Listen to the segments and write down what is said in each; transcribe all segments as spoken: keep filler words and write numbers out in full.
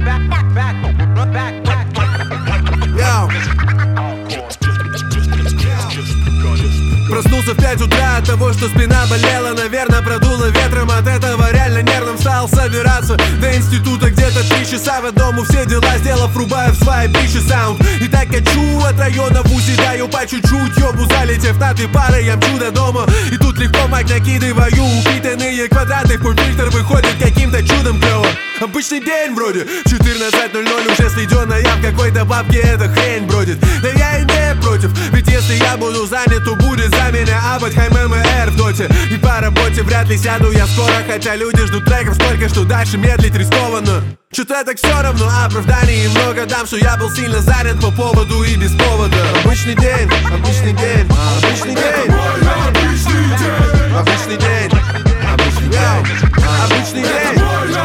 Проснулся в пять утра от того, что спина болела. Наверное, продуло ветром, от этого реально нервным стал собираться до института где-то три часа. В одному все дела сделав, врубаю в свои пищи саунд. И так качу от района в уседаю по чуть-чуть, ёбу залетев на две пары, я мчу до дома. И тут легко мать накидываю, упитанные квадраты в пульфильтр выходит каким-то чудом клёво. Обычный день вроде, четырнадцать ноль ноль уже сведённо, я в какой-то бабке эта хрень бродит. Да я и не против, ведь если я буду занят, то будет за меня Абатхайм ММР в доте. И по работе вряд ли сяду я скоро, хотя люди ждут треков столько, что дальше медлить рискованно. Чё-то так всё равно, оправданий много дам, что я был сильно занят по поводу и без повода. Обычный день, обычный день, обычный день, обычный день, обычный день, обычный день, обычный день.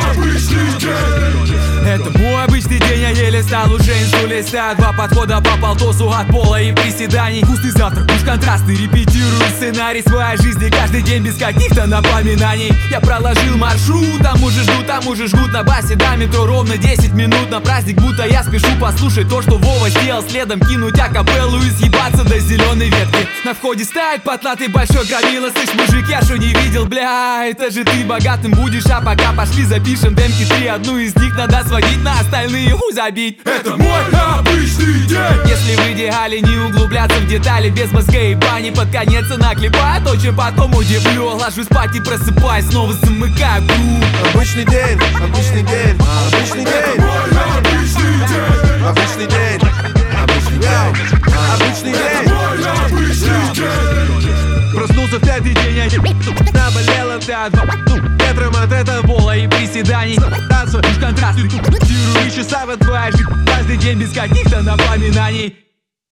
Это мой обычный день, я еле стал уже инсулиста. Два подхода по полтосу от пола и приседаний. Вкусный завтрак, уж контрастный, репетирую сценарий своей жизни каждый день без каких-то напоминаний. Я проложил маршрут, там уже ждут, там уже жгут на басе до метро ровно десять минут на праздник, будто я спешу послушать то, что Вова сделал. Следом кинуть акапеллу и съебаться до зеленой ветки. На входе стоит потлатый большой громила. Слышь, мужик, я шо не видел, бля, это же ты богатым будешь. А пока пошли запишем демки три, одну из них надо сводить, на остальные хуй забить. Это мой обычный день. Если в идеале не углубляться в детали, без мозга и бани, под конец наклепаю то, чем потом удивлю. Ложусь спать и просыпаюсь, снова замыкаю круг. Обычный день, обычный день, обычный день, Обычный день, обычный день, обычный день, обычный день, обычный день. Проснулся в пятый день, я наболела вся ветром от этого пола и приседаний. Танцую, уж контраст, три часа в твоей жизни каждый день без каких-то напоминаний.